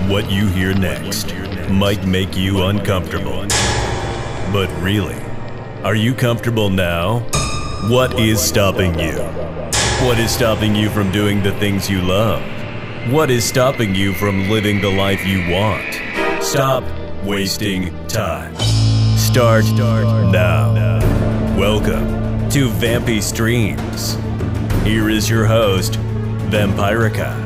What you hear next might make you uncomfortable. But really, are you comfortable now? What is stopping you? What is stopping you from doing the things you love? What is stopping you from living the life you want? Stop wasting time. Start now. Welcome to Vampy Streams. Here is your host, Vampirica.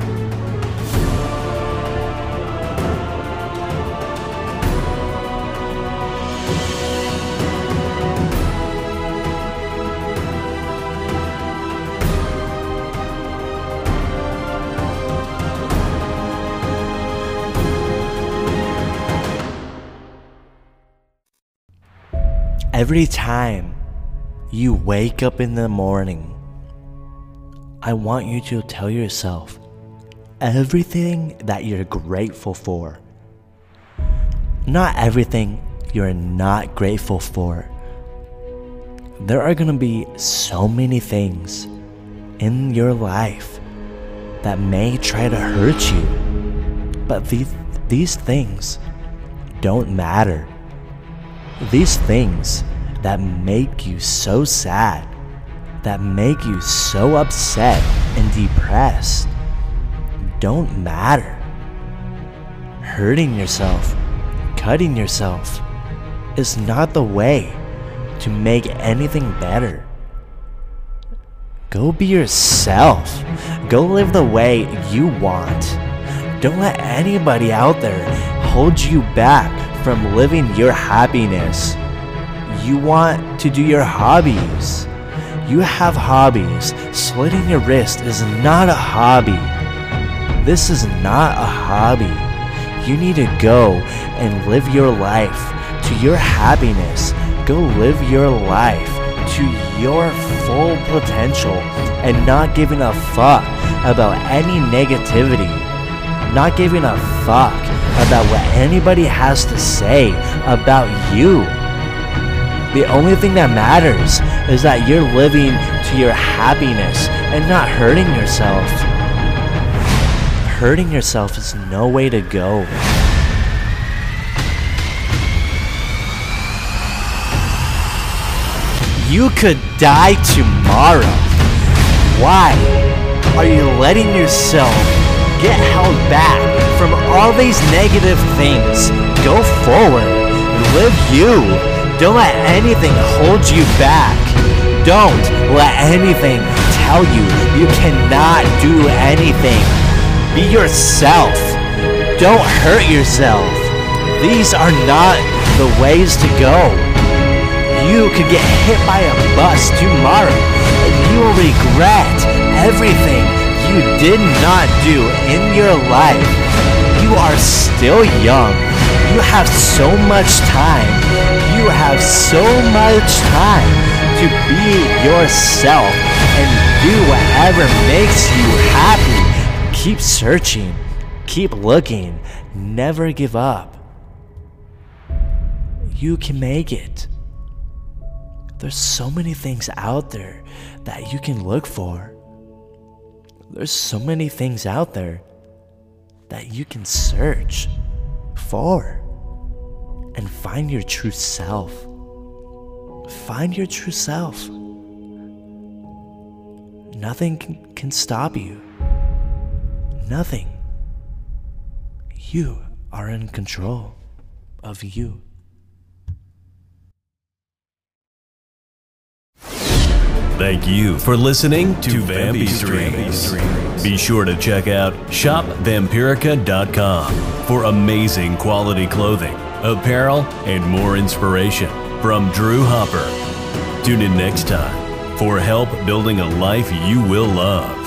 Every time you wake up in the morning, I want you to tell yourself everything that you're grateful for. Not everything you're not grateful for. There are gonna be so many things in your life that may try to hurt you, but these things don't matter. These things that make you so sad, that make you so upset and depressed, don't matter. Hurting yourself, cutting yourself is not the way to make anything better. Go be yourself. Go live the way you want. Don't let anybody out there hold you back from living your happiness. You want to do your hobbies. You have hobbies. Slitting your wrist is not a hobby. This is not a hobby. You need to go and live your life to your happiness. Go live your life to your full potential and not giving a fuck about any negativity. Not giving a fuck about what anybody has to say about you. The only thing that matters is that you're living to your happiness and not hurting yourself. Hurting yourself is no way to go. You could die tomorrow. Why are you letting yourself get held back from all these negative things? Go forward. Live you. Don't let anything hold you back. Don't let anything tell you you cannot do anything. Be yourself. Don't hurt yourself. These are not the ways to go. You could get hit by a bus tomorrow and you will regret everything you did not do in your life. You are still young. You have so much time. You have so much time to be yourself and do whatever makes you happy. Keep searching. Keep looking. Never give up. You can make it. There's so many things out there that you can look for. There's so many things out there that you can search for and find your true self. Find your true self. Nothing can stop you. Nothing. You are in control of you. Thank you for listening to Vampy Streams. Be sure to check out shopvampirica.com for amazing quality clothing, apparel, and more inspiration from Drew Hopper. Tune in next time for help building a life you will love.